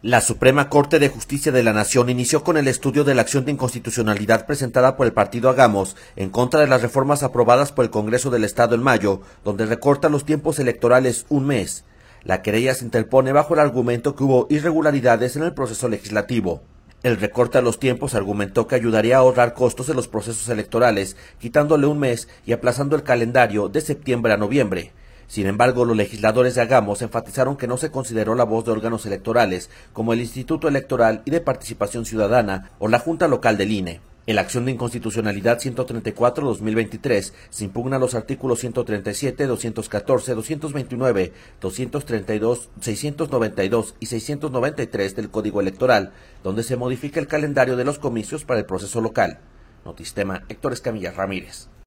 La Suprema Corte de Justicia de la Nación inició con el estudio de la acción de inconstitucionalidad presentada por el partido Hagamos en contra de las reformas aprobadas por el Congreso del Estado en mayo, donde recorta los tiempos electorales un mes. La querella se interpone bajo el argumento que hubo irregularidades en el proceso legislativo. El recorte a los tiempos argumentó que ayudaría a ahorrar costos en los procesos electorales, quitándole un mes y aplazando el calendario de septiembre a noviembre. Sin embargo, los legisladores de Hagamos enfatizaron que no se consideró la voz de órganos electorales como el Instituto Electoral y de Participación Ciudadana o la Junta Local del INE. En la acción de inconstitucionalidad 134-2023 se impugna los artículos 137, 214, 229, 232, 692 y 693 del Código Electoral, donde se modifica el calendario de los comicios para el proceso local. Notistema, Héctor Escamilla Ramírez.